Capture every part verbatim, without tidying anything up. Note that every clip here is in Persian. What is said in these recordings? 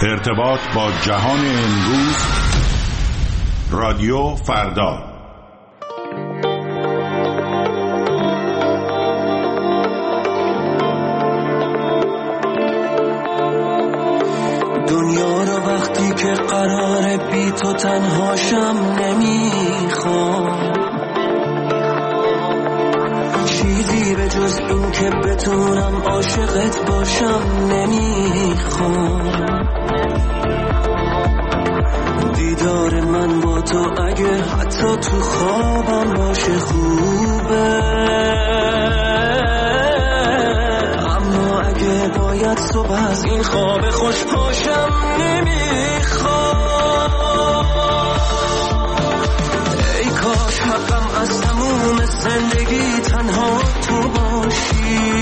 ارتباط با جهان امروز. رادیو فردا. دنیا رو وقتی که قراره بی تو تنهاشم نمیخوام، چیزی به جز این که بتونم عاشقت باشم نمیخوام. دیدار من با تو اگه حتی تو خوابم باشه خوبه، اما اگه باید صبح از این خواب خوش پاشم نمیخوام. ای کاش حقم از تموم زندگی تنها تو باشی،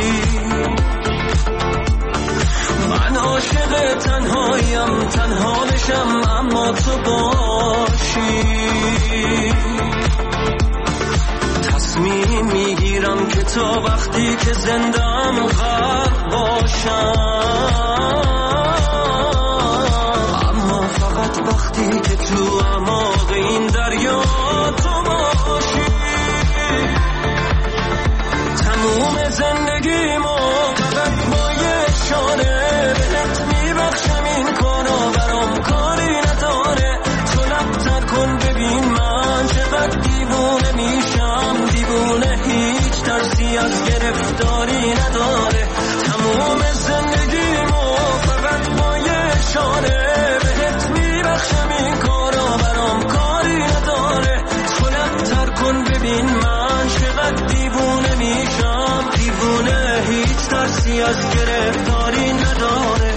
من عاشق تنهایم، تنها بشم اما تو باشی. تصمیم میگیرم که تا وقتی که زندم غرق باشم، اما فقط وقتی که تو اعماق این دریا تو باشی. تموم زندگیمو فقط با یه اشاره بهت میبخشم، این کارا برام کاری نداره. تو لب‌تر کن ببین من چقدر دیوونه میشم، دیوونه هیچ ترسی از گرفتاری نداره. تموم زندگیمو فقط با یه اشاره بهت میبخشم، این کارا برام کاری نداره. تو لب‌تر کن ببین من چقدر دیوونه میشم، دیوونه هیچ ترسی از گرفتاری نداره.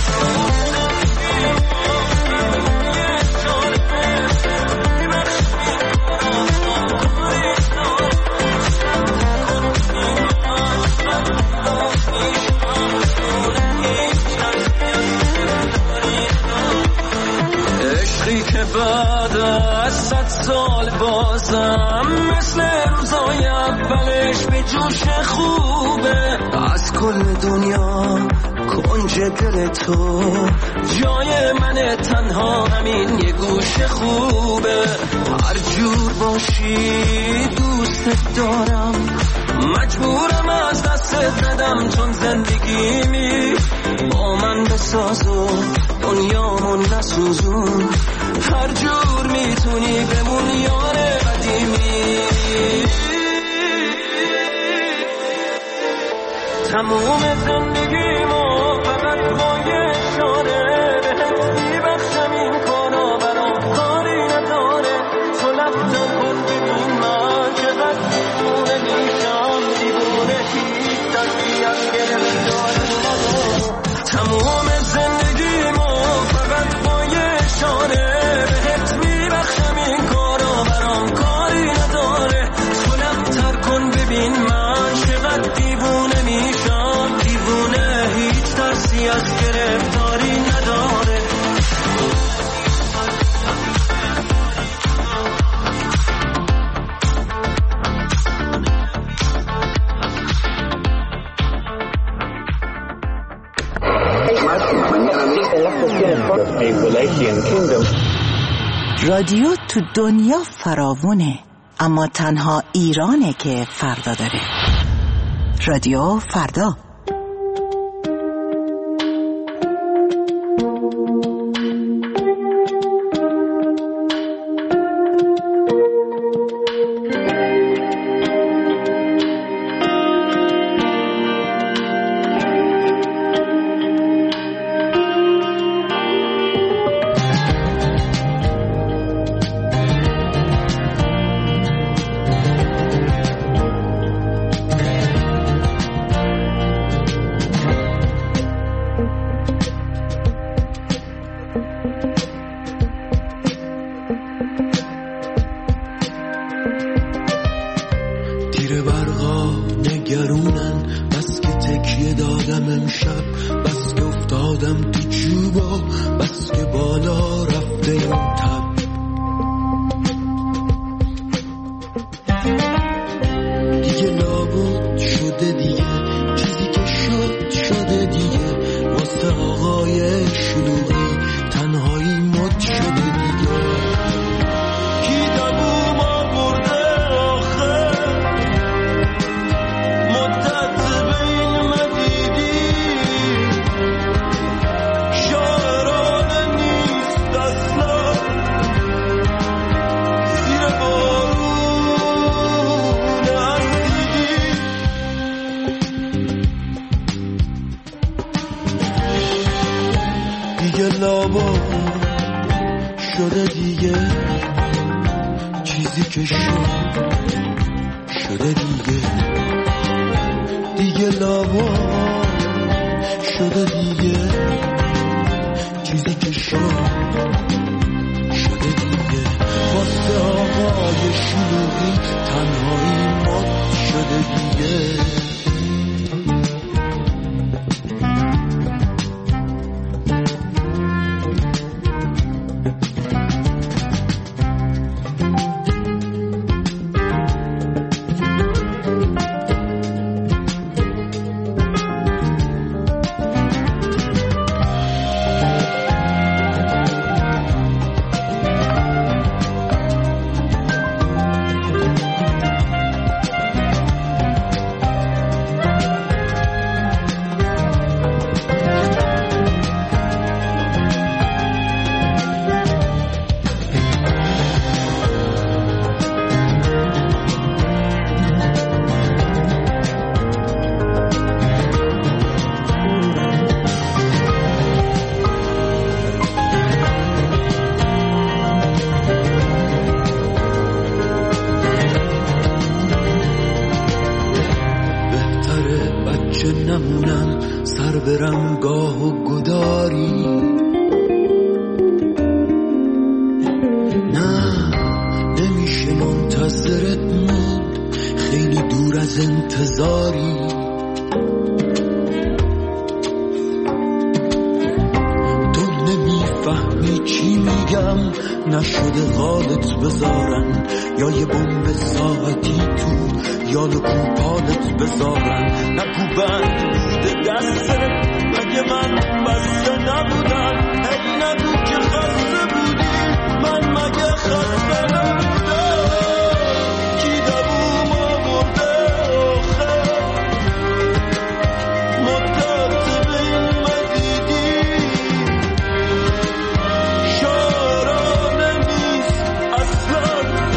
عشقی که بعد از صد سال بازم مثل روزای اولش به جوش خوبه. از کل دنیا کنج دل تو جای من، تنها همین یه گوش خوبه. هر جور باشی دوست دارم، مجبورم از دست ندم، چون زندگیمی با من بساز و دنیامون نسوزون. هر جور میتونی بمون یار قدیمی. تموم زندگیمو فقط با یه اشاره بهت میبخشم، این کارا برام کاری نداره. تو لب‌تر کن ببین من چقدر دیوونه میشم، دیوونه هیچ ترسی از گرفتاری نداره. تموم زندگیمو فقط با یه اشاره بهت میبخشم، این کارا برام کاری نداره. تو لب‌تر کن ببین من چقدر دیوونه میشم، دیوونه هیچ ترسی از گرفتاری نداره. رادیو تو دنیا فراوونه، اما تنها ایرانه که فردا داره. رادیو فردا. امشب بس که افتادم تو جوبا، بس که بالا رفته این تب. دیگه لابد شده دیگه، چیزی که شد شده دیگه، واسه آقای شلوغی تنهایی مد شده دیگه. کی دووم آورده آخه مدت بین مدیدی شاعرانه نیست اصلا زیر بارون اسیدی. دیگه لابا شده دیگه چیزی که شد شده دیگه. دیگه لابا شده دیگه چیزی که شد شده دیگه. واسه آقای شلوغی تنهایی مد شده دیگه. نمونم سر برم گاه و گداری. نه نمیشه منتظرت موند خیلی دور از انتظاری. تو نمیفهمی چی میگم نشده غالت بذارن یا یه بمب ساعتی تو یاد کوپالت بذارن. نگو بند دسته مگه من بسته نبودم. هی نگو که خسته بودی من مگه خسته نبودم. کی دووم آورده آخه مدت بین مدیدی شاعرانه نیست اصلا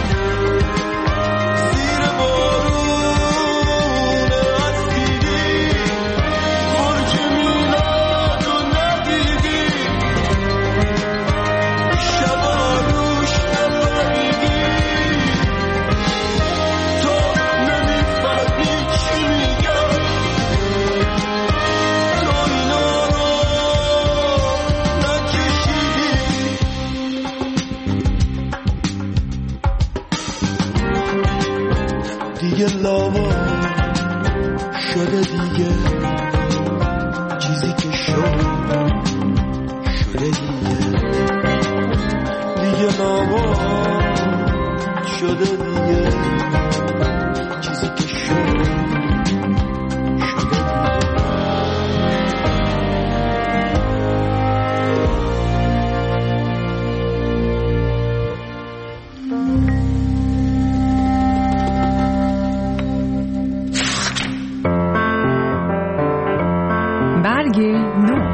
زیر بارون اسیدی. برج میلاد رو ندیدی شبا روش نفریدی. تو نمیفهمی چی میگم تو اینا رو نکشیدی. دیگه لاوا شده دیگه چیزی که شد شده دیگه. دیگه لاوا شده دیگه چیزی که شد شده دیگه. برگ نو.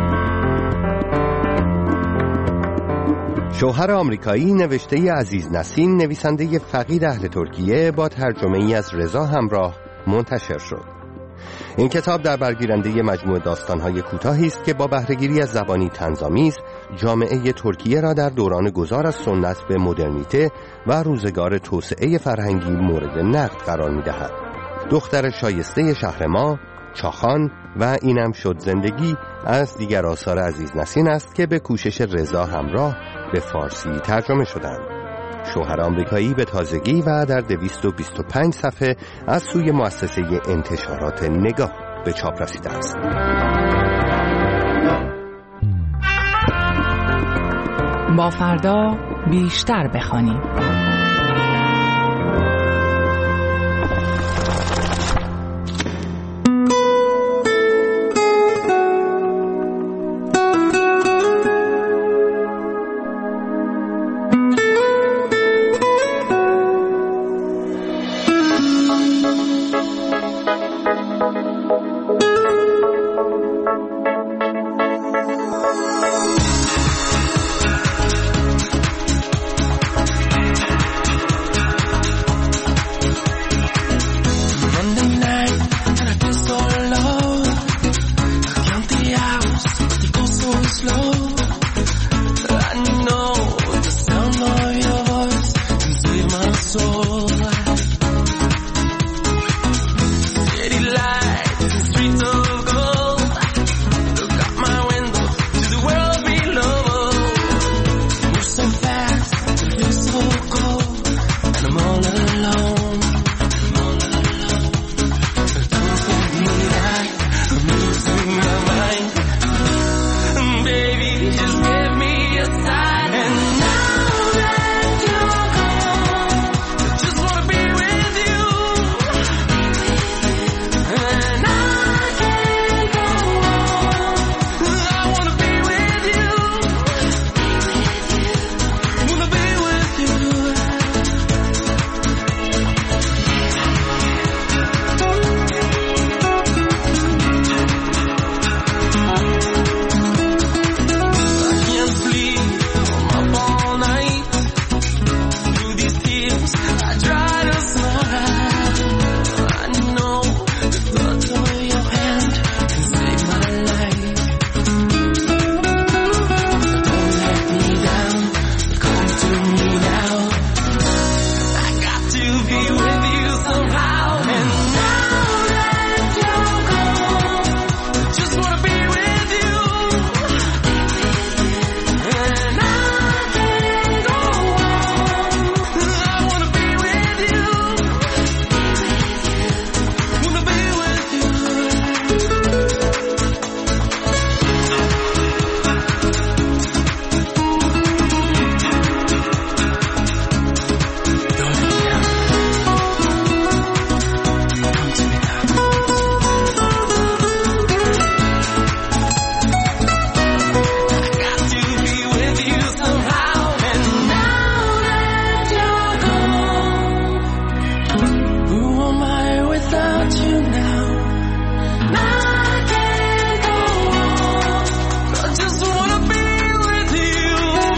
شوهر آمریکایی نوشته عزیز نسیم نویسنده فقید اهل ترکیه با ترجمه ای از رضا همراه منتشر شد. این کتاب در برگیرنده مجموعه داستان‌های کوتاهی است که با بهره‌گیری از زبانی طنزآمیز جامعه ترکیه را در دوران گذار از سنت به مدرنیته و روزگار توسعه فرهنگی مورد نقد قرار می‌دهد. دختر شایسته شهر ما، چاخان و اینم شد زندگی از دیگر آثار عزیز نسیم است که به کوشش رضا همراه به فارسی ترجمه شدند. شوهر آمریکایی به تازگی و در دویست و بیست و پنج صفحه از سوی مؤسسه انتشارات نگاه به چاپ رسیده است. با فردا بیشتر بخوانیم. slow. I know the sound of your voice can save my soul. City lights and streets of gold. Look out my window to the world below. Move so fast, it feels so cold, and I'm all alone. I'm all alone. But don't let me die. I'm losing my mind. Baby, just give me a sign. And now that you're gone, I just wanna be with you. And I can't go on. I wanna be with you. Wanna be with you. I can't sleep, I'm up all night. Through these tears, I try to smile. I know the touch of your hand can save my life. Don't let me down, come to me now. I got to be with you somehow. And now that you're gone, I just wanna be with you. And I can't go on. I wanna be with you. Wanna be with you. Don't let me down. Come to me now. Got to be with you somehow. And now that you're gone, who am I without you now? Now I can't go on. I just wanna be with you.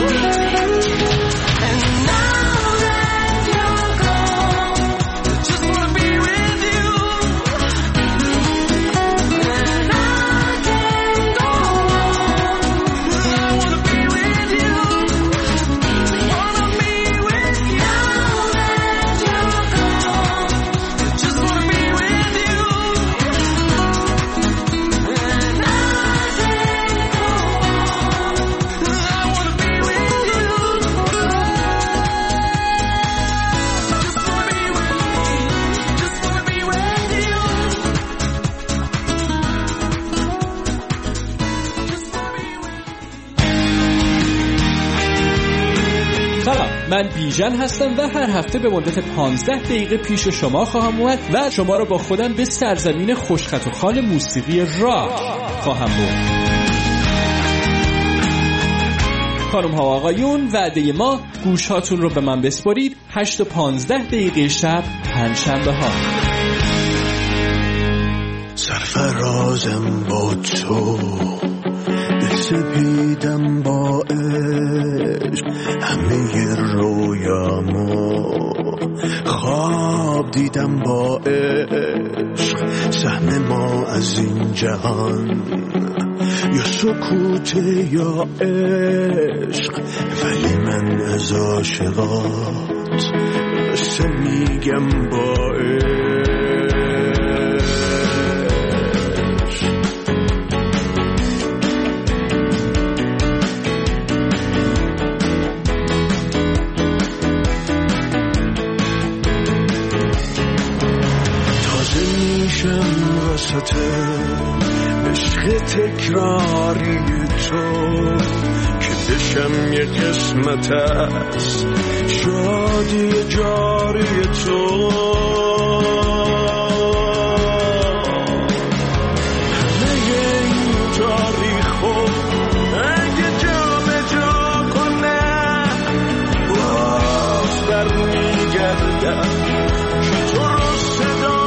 And now that you're gone, I just wanna be with you. And I can't go on. I wanna be with you. Wanna be with you. Now that you're gone, I just wanna be with you. And I can't go on. I wanna be with you. Just wanna be with you. Just wanna be with you. Just wanna be with you. سلام، من بیژن هستم و هر هفته به مدت پانزده دقیقه پیش شما خواهم اومد و شما رو با خودم به سرزمین خوشخط و خال موسیقی راک خواهم برد. خانم ها و آقایون، وعده ما گوش هاتون رو به من بسپارید. هشت و پانزده دقیقه شب پنجشنبه ها. سرفرازم با تو، دل سپیدم با عشق، همه رویامو خواب دیدم با عشق. سهم ما از این جهان یا سکوت یا عشق، ولی من از عاشقات قصه میگم با عشق. وسط عشق تکراری تو که دشم یه قسمت است شادی جاری تو. همه این تاریخو اگه جا به جا کنه باز برمیگردم که تو رو صدا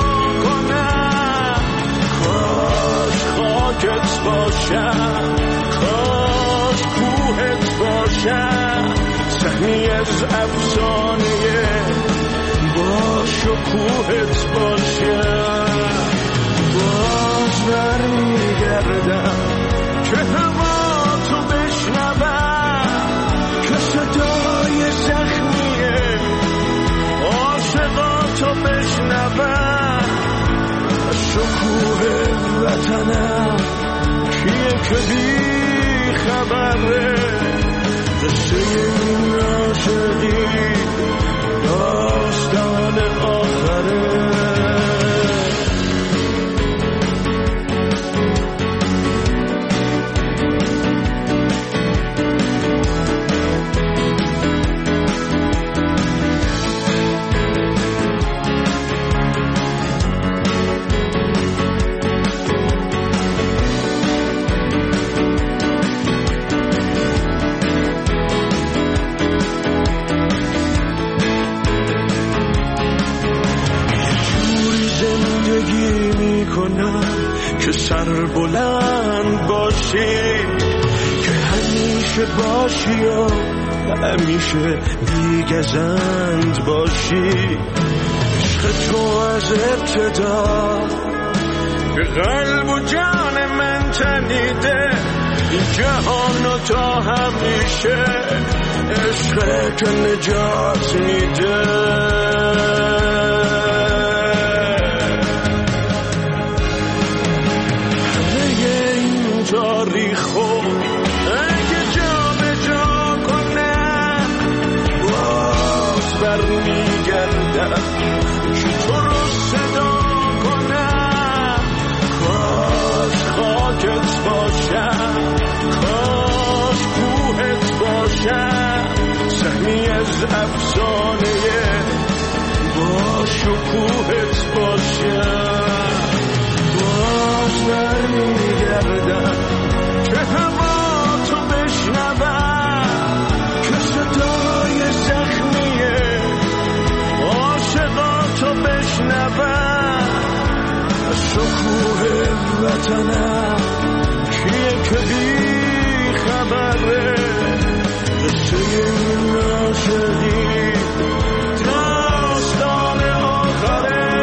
خاکت باشم، کاش کوهت باشم، سهمی از افسانه باش و کوهت باشم. باز برمیگردم که هوا تو که بی خبره قصه این عاشقی داستان آخره. که سر بلند باشی، که همیشه باشی و همیشه بیگزند باشی. عشق تو از ابتدا به قلب و جان من تنیده، این جهان و تا همیشه عشق که نجات میده. تاریخو اگه جا به جا کنم باز برمیگردم که تو رو صدا کنم. کاش خاکت باشم، کاش کوهت باشم، سهمی از افسانه با شکوهت باشم. باز برمیگردم که هوا تو بشنوم، که صدای زخمیه عاشقا تو بشنوم. شکوه وطنم کیه که بی خبره قصه این عاشقی داستان آخره.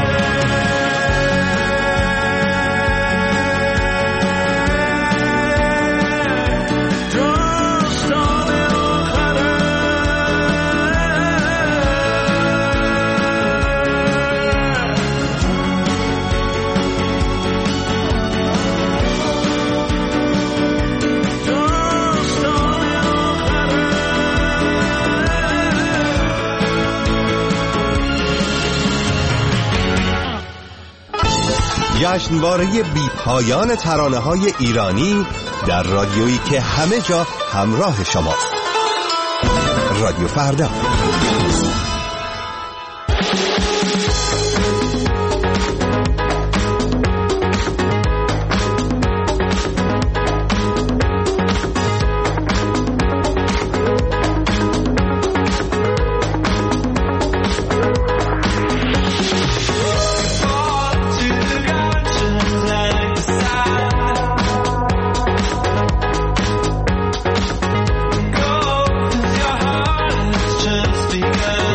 جشنواره بی پایان ترانه‌های ایرانی در رادیویی که همه جا همراه شماست. رادیو فردا. Because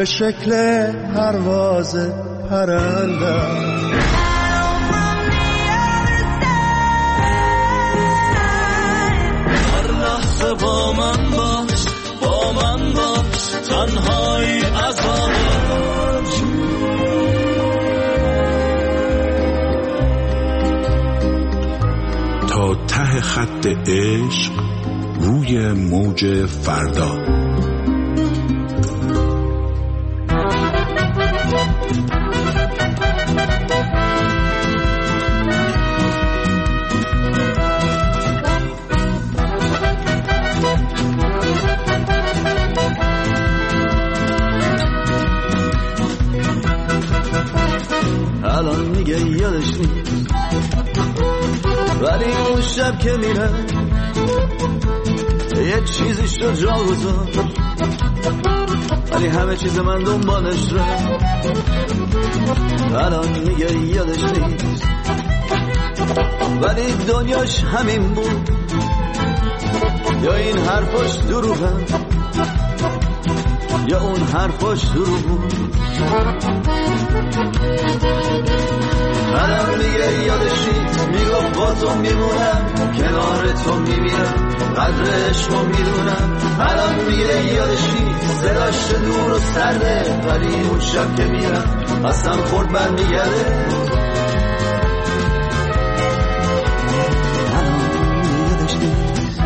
به شکل پرواز پرنده. هر لحظه با من باش، با من باش، تنهایی عذابه. تا ته خط عشق روی موج فردا. الان میگه یادش نیست، ولی اون شب که میره یه چیزی شد جا گذاشت، ولی همه چیز من دنبالش رو. الان میگه یادش نیست، ولی دنیاش همین بود، یا این حرفاش دروغه یا اون حرفاش دروغ بود. الان میگه یادش نیست، میگفت با تو میمونم، کنار تو میمیرم، قدر عشقو میدونم. الان میگه یادش نیست، صداش دور و سرده، ولی اون شب که میرم قسم خورد برمیگرده. الان میگه یادش نیست.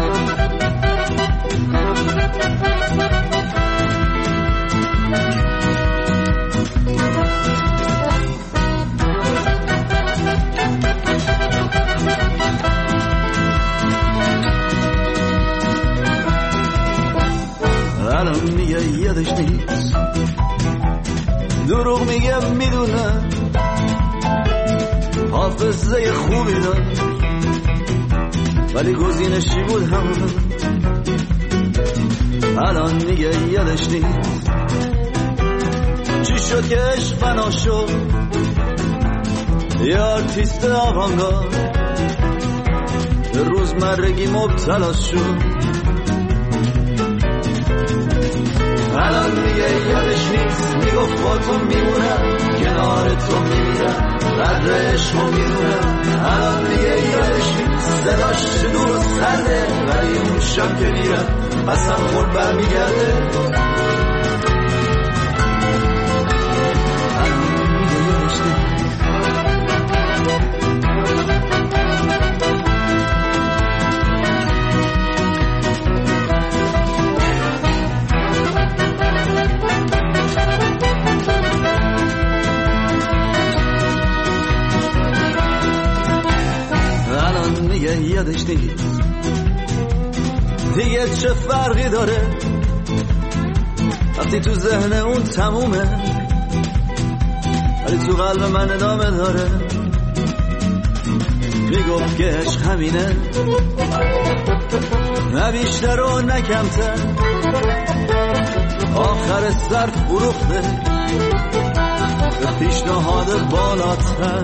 الان میگه یادش نیست، دروغ میگه میدونه، حافظه خوبی داشت ولی گزینشی بود همون. الان میگه یادش نیست، چی شد که عشق فنا شد، یه آرتیست آوانگارد روزمرگی مبتلا شد. الان میگه یادش نیست، میگفت با تو میمونم، کنار تو میمیرم، قدر عشقو میدونم. الان میگه یادش نیست، صداش دور و سرده، ولی اون شب که میرم قسم خورد برمیگرده. الان میگه یادش نیست. یادش نیست دیگه چه فرقی داره وقتی تو ذهن اون تمومه، ولی تو قلب من ادامه داره. میگفت که عشق همینه، نه بیشتر و نه کمتر، آخر سر فروخته به پیشنهاد بالاتر.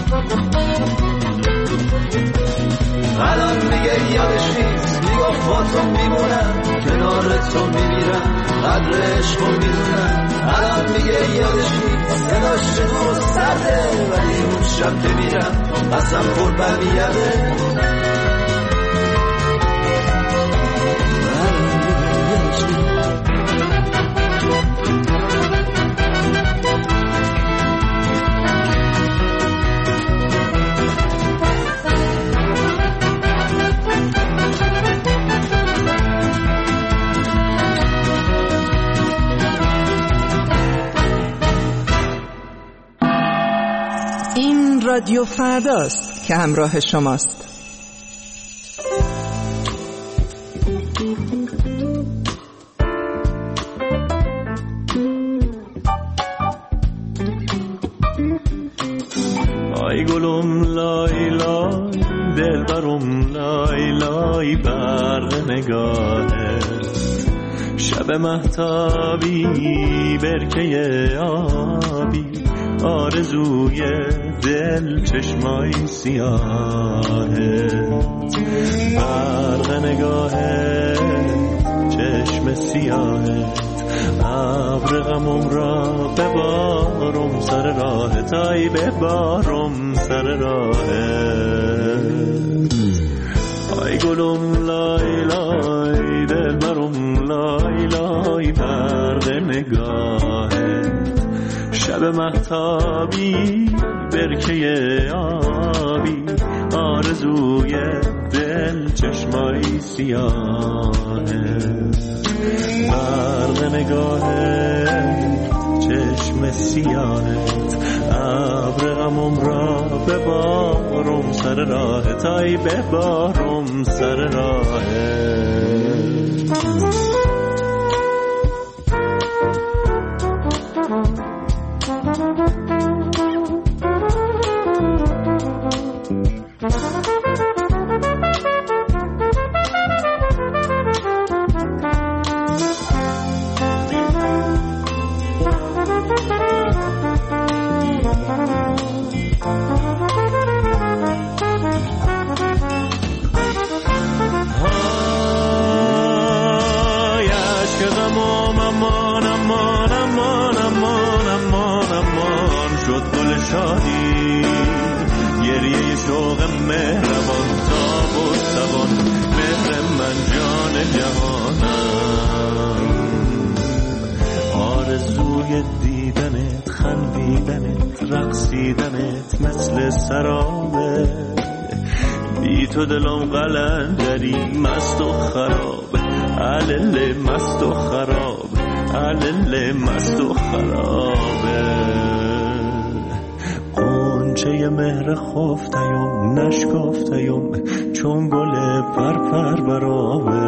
الان میگه یادش نیست، میگفت با تو میمونم، کنار تو میمیرم، قدر عشقو میدونم. الان میگه یادش نیست، صداش دور و سرده، ولی اون شب که میرم قسم خورد برمیگرده. الان میگه یادش نیست. رادیو فرداست که همراه شماست. آی گلم لای لای، دل برم لای لای، برق نگاهت شب مهتابی، برکه آبی، آرزوی دل چشمای سیاهت، برق نگاهت چشم سیاهت، ابر غمم را ببارم سر راه تای ببارم سر راه آی گلم لای لای دل برم لای لای برق نگاهت شب مهتابی برکه آبی آرزوی دل چشمای سیاهت برق نگاهت چشم سیاهت ابر غمم را ببارم سر راه تای ببارم سر راه گریه شوق مهربان تاب و توان مهر من جان جهانم آرزوی دیدنت خندیدنت رقصیدنت مثل سرابه بی تو دلم قلندری مست و خراب علل مست و خراب علل مست و خرابه چه مهر خفتیم نشکفتیم چون گل فرفر برابه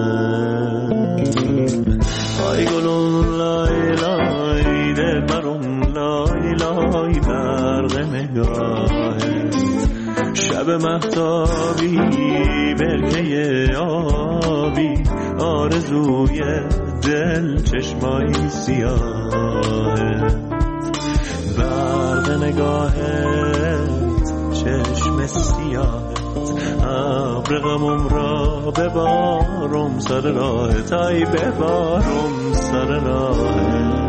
آی گلون لای لای دل برم لای لای برق نگاهت شب مهتابی برکه آبی آرزوی دل چشمای سیاهت برق نگاهت چشم سیاهت ابر غمم را ببارم سر راه تای ببارم سر راه